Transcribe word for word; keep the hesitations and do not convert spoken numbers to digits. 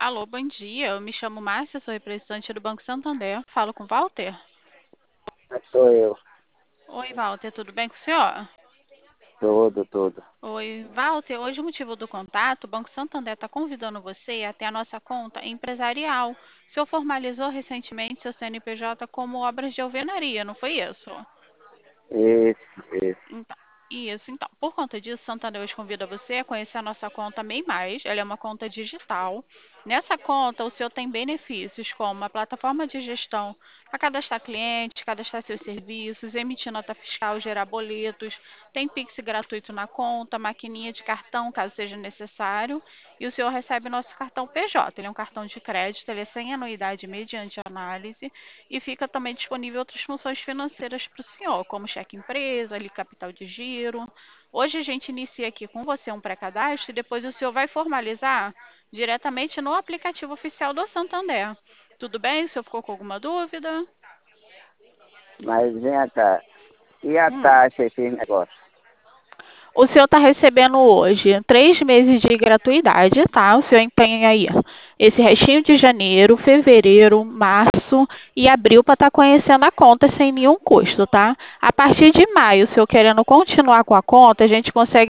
Alô, bom dia. Eu me chamo Márcia, sou representante do Banco Santander. Falo com o Walter? Sou eu, Oi, Walter, tudo bem com o senhor? todo, todo. Oi, Walter, hoje o motivo do contato, o Banco Santander está convidando você a ter a nossa conta empresarial. O senhor formalizou recentemente seu C N P J como obras de alvenaria, não foi isso? Esse, esse. Então, isso, então. Por conta disso, Santander hoje convida você a conhecer a nossa conta MEI Mais. Ela é uma conta digital. Nessa conta, o senhor tem benefícios como a plataforma de gestão para cadastrar clientes, cadastrar seus serviços, emitir nota fiscal, gerar boletos, tem Pix gratuito na conta, maquininha de cartão, caso seja necessário, e o senhor recebe nosso cartão P J. Ele é um cartão de crédito, ele é sem anuidade mediante análise, e fica também disponível outras funções financeiras para o senhor, como cheque empresa, ali capital de giro. Hoje a gente inicia aqui com você um pré-cadastro e depois o senhor vai formalizar diretamente no aplicativo oficial do Santander. Tudo bem? O senhor ficou com alguma dúvida? Mas vem cá, e a Hum. taxa esse negócio? O senhor está recebendo hoje três meses de gratuidade, tá? O senhor tem aí esse restinho de janeiro, fevereiro, março e abril para estar conhecendo a conta sem nenhum custo, tá? A partir de maio, se eu querendo continuar com a conta, a gente consegue